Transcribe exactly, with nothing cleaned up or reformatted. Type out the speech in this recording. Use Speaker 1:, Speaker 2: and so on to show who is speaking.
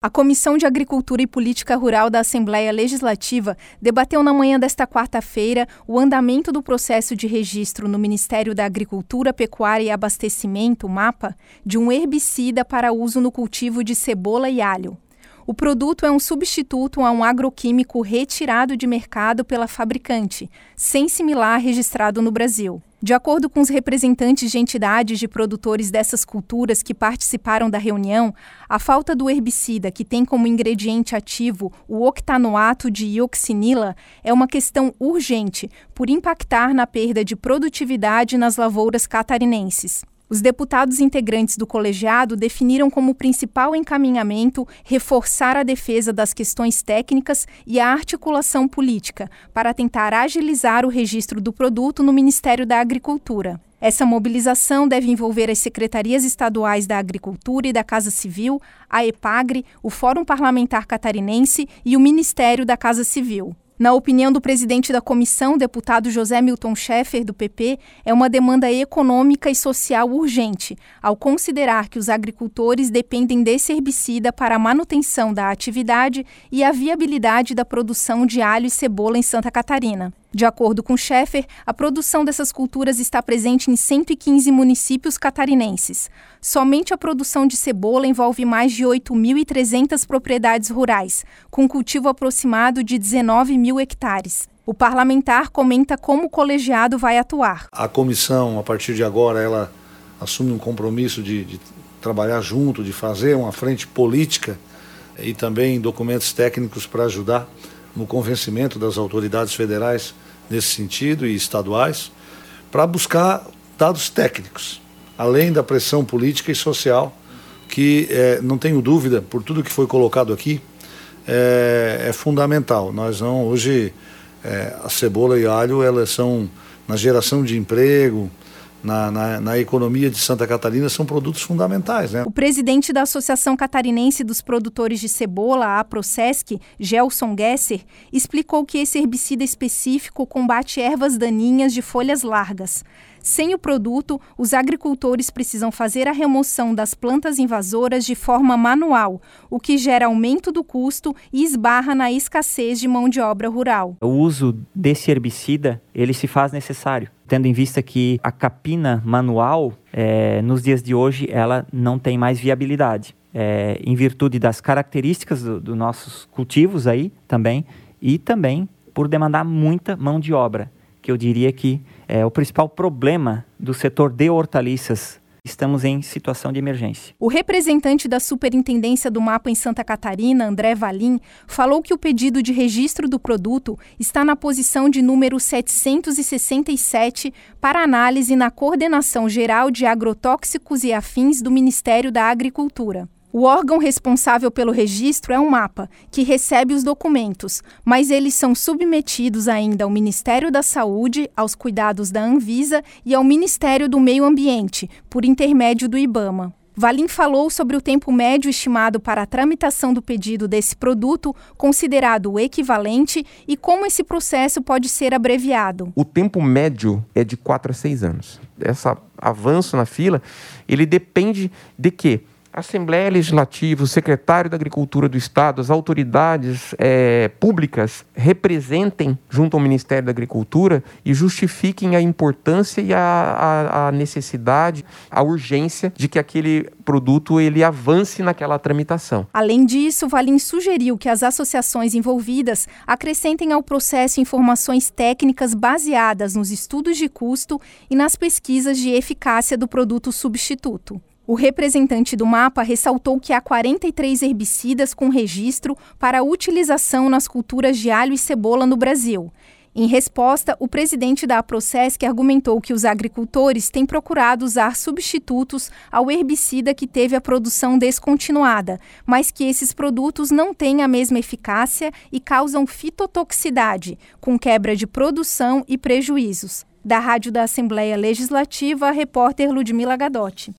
Speaker 1: A Comissão de Agricultura e Política Rural da Assembleia Legislativa debateu na manhã desta quarta-feira o andamento do processo de registro no Ministério da Agricultura, Pecuária e Abastecimento, MAPA, de um herbicida para uso no cultivo de cebola e alho. O produto é um substituto a um agroquímico retirado de mercado pela fabricante, sem similar registrado no Brasil. De acordo com os representantes de entidades de produtores dessas culturas que participaram da reunião, a falta do herbicida, que tem como ingrediente ativo o octanoato de ioxinila, é uma questão urgente, por impactar na perda de produtividade nas lavouras catarinenses. Os deputados integrantes do colegiado definiram como principal encaminhamento reforçar a defesa das questões técnicas e a articulação política para tentar agilizar o registro do produto no Ministério da Agricultura. Essa mobilização deve envolver as secretarias estaduais da Agricultura e da Casa Civil, a EPAGRE, o Fórum Parlamentar Catarinense e o Ministério da Casa Civil. Na opinião do presidente da comissão, deputado José Milton Schaeffer, do P P, é uma demanda econômica e social urgente, ao considerar que os agricultores dependem desse herbicida para a manutenção da atividade e a viabilidade da produção de alho e cebola em Santa Catarina. De acordo com Schaeffer, a produção dessas culturas está presente em cento e quinze municípios catarinenses. Somente a produção de cebola envolve mais de oito mil e trezentas propriedades rurais, com cultivo aproximado de dezenove mil hectares. O parlamentar comenta como o colegiado vai atuar.
Speaker 2: A comissão, a partir de agora, ela assume um compromisso de, de trabalhar junto, de fazer uma frente política e também documentos técnicos para ajudar no convencimento das autoridades federais nesse sentido e estaduais, para buscar dados técnicos, além da pressão política e social, que é, não tenho dúvida, por tudo que foi colocado aqui, é, é fundamental. Nós não, hoje, é, a cebola e alho, elas são, na geração de emprego, Na, na, na economia de Santa Catarina, são produtos fundamentais, né?
Speaker 1: O presidente da Associação Catarinense dos Produtores de Cebola, a APROCESC, Gelson Gesser, explicou que esse herbicida específico combate ervas daninhas de folhas largas. Sem o produto, os agricultores precisam fazer a remoção das plantas invasoras de forma manual, o que gera aumento do custo e esbarra na escassez de mão de obra rural.
Speaker 3: O uso desse herbicida, ele se faz necessário, tendo em vista que a capina manual, é, nos dias de hoje, ela não tem mais viabilidade, é, em virtude das características dos do nossos cultivos aí também, e também por demandar muita mão de obra, que eu diria que é o principal problema do setor de hortaliças. Estamos em situação de emergência.
Speaker 1: O representante da Superintendência do MAPA em Santa Catarina, André Valim, falou que o pedido de registro do produto está na posição de número setecentos e sessenta e sete para análise na Coordenação Geral de Agrotóxicos e Afins do Ministério da Agricultura. O órgão responsável pelo registro é o MAPA, que recebe os documentos, mas eles são submetidos ainda ao Ministério da Saúde, aos cuidados da Anvisa e ao Ministério do Meio Ambiente, por intermédio do IBAMA. Valim falou sobre o tempo médio estimado para a tramitação do pedido desse produto, considerado o equivalente, e como esse processo pode ser abreviado.
Speaker 4: O tempo médio é de quatro a seis anos. Esse avanço na fila, ele depende de quê? A Assembleia Legislativa, o secretário da Agricultura do Estado, as autoridades é, públicas representem junto ao Ministério da Agricultura e justifiquem a importância e a, a, a necessidade, a urgência de que aquele produto ele avance naquela tramitação.
Speaker 1: Além disso, Valim sugeriu que as associações envolvidas acrescentem ao processo informações técnicas baseadas nos estudos de custo e nas pesquisas de eficácia do produto substituto. O representante do MAPA ressaltou que há quarenta e três herbicidas com registro para utilização nas culturas de alho e cebola no Brasil. Em resposta, o presidente da APROCESC argumentou que os agricultores têm procurado usar substitutos ao herbicida que teve a produção descontinuada, mas que esses produtos não têm a mesma eficácia e causam fitotoxicidade, com quebra de produção e prejuízos. Da Rádio da Assembleia Legislativa, a repórter Ludmila Gadotti.